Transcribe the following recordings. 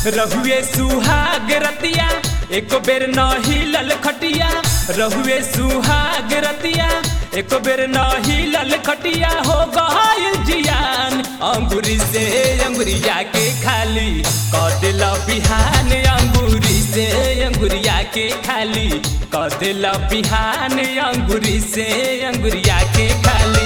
रहुए सुहाग रतिया एको बेर न हिलल खटिया, रहुए सुहाग रतिया एको बेर न हिलल खटिया, हो गइल जियान अंगूरी से अंगुरिया के खाली क देल बिहान, अंगूरी से अंगुरिया के खाली क देल बिहान, अंगूरी से अंगुरिया के खाली।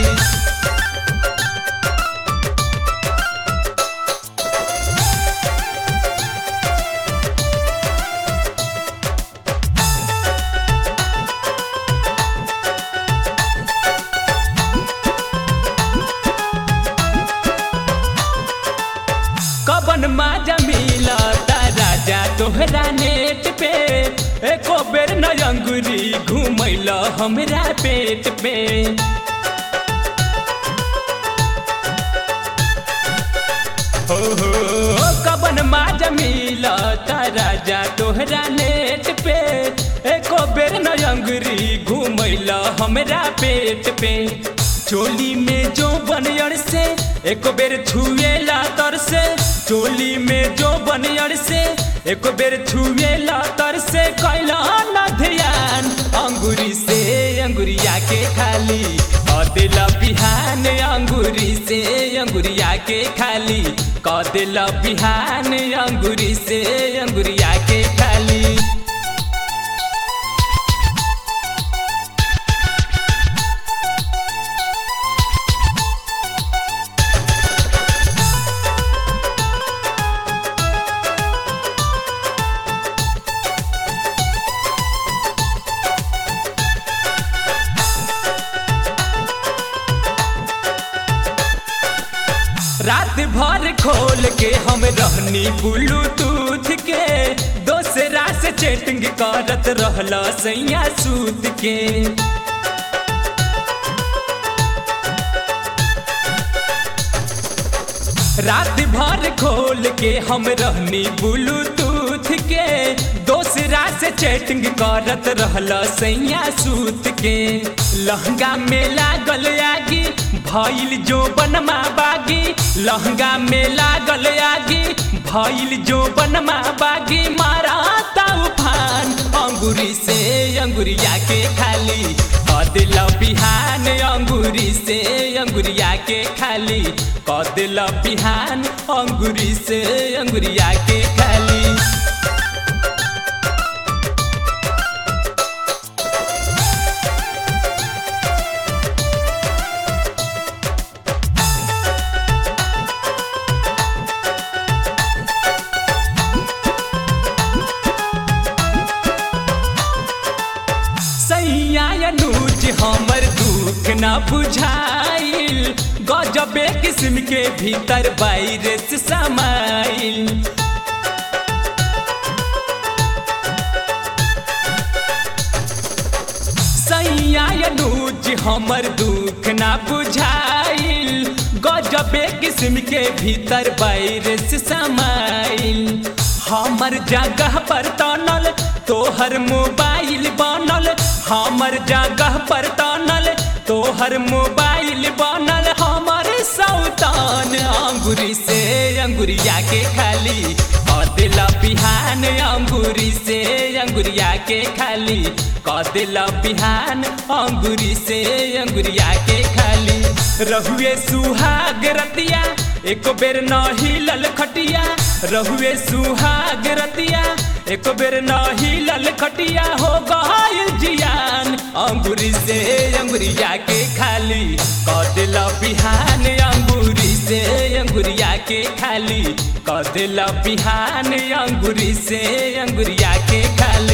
कबन माजा मिला राजा तोहरा नेट पे, एको बेर न अंगुरी घुमैल हमरा पेट पे। हो कबन माजा मिला राजा तोहरा नेट पे, एको बेर न अंगुरी घुमैल हमरा पेट पे। चोली में जो बनयर से एको बेर छुएला तर से, चोली में जो बनयर से एको बेर छुएला तर से, कैला न ध्यान अंगूरी से अंगुरिया के खाली क देल बिहान, अंगूरी से अंगुरिया के खाली क देल बिहान, अंगूरी से अंगुरिया के खाली। रात भर खोल के हम रहनी ब्लूटूथ के, दोसरा से चैटिंग करत रहला सैया सूत के। रात भर खोल के हम रहनी ब्लूटूथ के, दोसरा से चैटिंग करत रहला सैया सूत के। लहंगा में लागल आगी भइल जो बनमा बागी, लहंगा में लागल आगी भइल जो बनमा बागी, मारा तूफान अंगूरी से अंगुरिया के खाली क देल बिहान, अंगूरी से अंगुरिया के खाली क देल बिहान, अंगूरी से अंगुरिया के खाली। अनुज हमर दुख न बुझाइल, गजबे किस्म के भीतर वायरस समाइल। सैया अनुज हमर दुख न बुझाइल, गजबे किस्म के भीतर वायरस समाइल। हमर जगह पर तनल तोहर मोबाइल बनल, हमर जगह पर तनल तोहर मोबाइल बनल, हमर सौतान अंगूरी से अंगुरिया के खाली क देल बिहान, अंगूरी से अंगुरिया के खाली क देल बिहान, अंगूरी से अंगुरिया के खाली। रहुए सुहाग रतिया एको बेर न हिलल खटिया, रहुए सुहाग रतिया एको बेर न हिलल खटिया, हो गइल जियान अंगूरी से अंगुरिया के खाली क देल बिहान, अंगूरी से अंगुरिया के खाली क देल बिहान, अंगूरी से अंगुरिया के खाली।